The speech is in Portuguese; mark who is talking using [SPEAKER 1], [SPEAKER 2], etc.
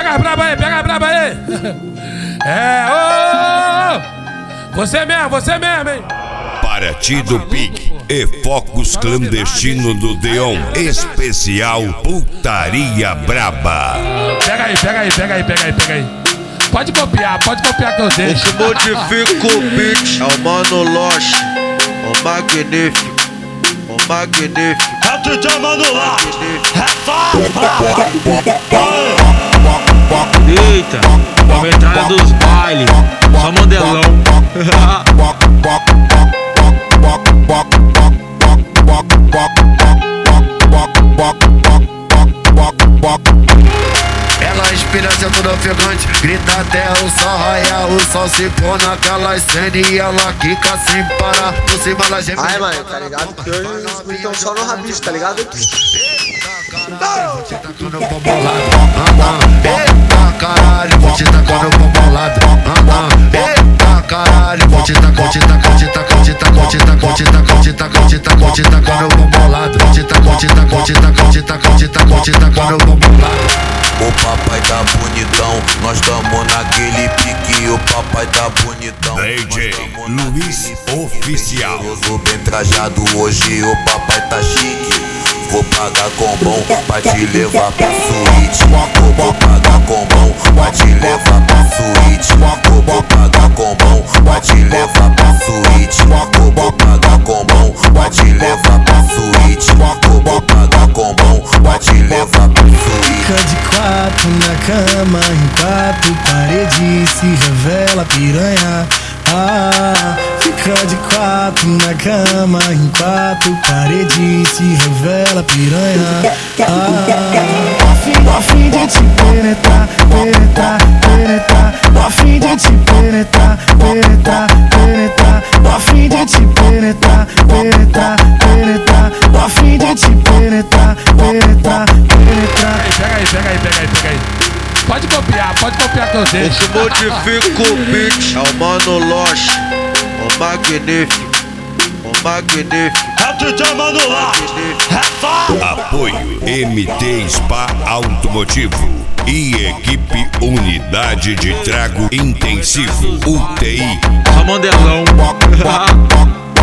[SPEAKER 1] pega as braba aí, pega as braba aí. Você mesmo, hein?
[SPEAKER 2] Paraty do Pig e focos clandestino do Deon. Especial Putaria Braba.
[SPEAKER 1] Pega aí. Pode copiar que eu deixo.
[SPEAKER 3] O que modifica o beat é o Mano Loche, o magnífico.
[SPEAKER 4] É o DJ Mano Loche,
[SPEAKER 3] Eita, a metralha dos bailes, só modelão.
[SPEAKER 5] Ela inspira tudo ofegante, grita até o sol raiar, o sol se pôr naquela cena e ela quica sem parar, por cima ela geme.
[SPEAKER 6] Ai, mano, tá ligado? Porque hoje os estão só no rabicho, tá ligado?
[SPEAKER 5] Vou te tacando o bombolado, eita caralho, vou te tacando o bombolado, eita caralho, vou te tacando o bombolado, vou te tacando o bombolado.
[SPEAKER 7] O papai tá bonitão, nós tamo naquele pique. O papai tá bonitão,
[SPEAKER 2] DJ Luiz Oficial.
[SPEAKER 7] bem trajado hoje, o papai tá chique. Vou pagar com bom pra te levar pra suíte. Vou pagar com bom pra te levar pra suíte. Vou pagar com bom pra te levar pra suíte. Vou pagar com bom pra te levar pra suíte. Vou pagar com bom pra te levar pra suíte.
[SPEAKER 8] Fica de quatro na cama, em quatro paredes, se revela piranha. Fica de quatro na cama, em quatro paredes, se revela piranha. A fim de te penetrar, a fim de te penetrar, a fim de te penetrar, a fim de te penetrar.
[SPEAKER 1] Pega aí. Pode copiar que eu
[SPEAKER 3] O
[SPEAKER 1] deixo.
[SPEAKER 3] que modifica o beat é o Mano Loche, o magnífico.
[SPEAKER 4] é o DJ Mano Loche,
[SPEAKER 2] Apoio MT Spa Automotivo e equipe Unidade de Trago Intensivo UTI.
[SPEAKER 3] Só modelão.